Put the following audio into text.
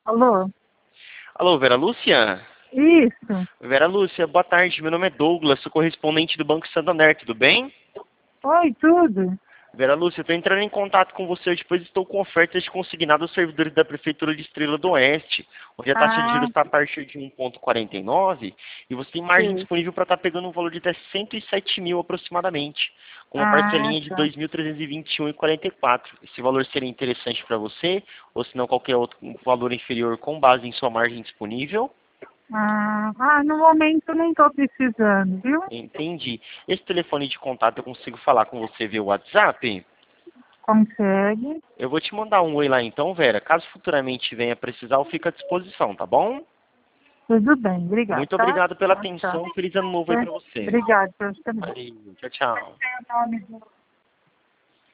Alô? Alô, Vera Lúcia? Isso. Vera Lúcia, boa tarde. Meu nome é Douglas, sou correspondente do Banco Santander, tudo bem? Oi, tudo? Vera Lúcia, estou entrando em contato com você hoje, pois estou com ofertas de consignado aos servidores da Prefeitura de Estrela do Oeste, onde a taxa de Ah, juros está a partir de 1,49 e você tem margem sei. disponível para estar pegando um valor de até 107 mil aproximadamente, com uma Ah, parcelinha de tá. 2.321,44. Esse valor seria interessante para você, ou se não qualquer outro valor inferior com base em sua margem disponível? No momento nem estou precisando, viu? Entendi. Esse telefone de contato eu consigo falar com você via WhatsApp? Consegue? Eu vou te mandar um oi lá então, Vera. Caso futuramente venha precisar, eu fico à disposição, tá bom? Tudo bem, obrigado, Muito tá? obrigado pela Tchau, tchau. atenção. Feliz ano novo aí pra você. Obrigado por você também. Valeu. Tchau, tchau.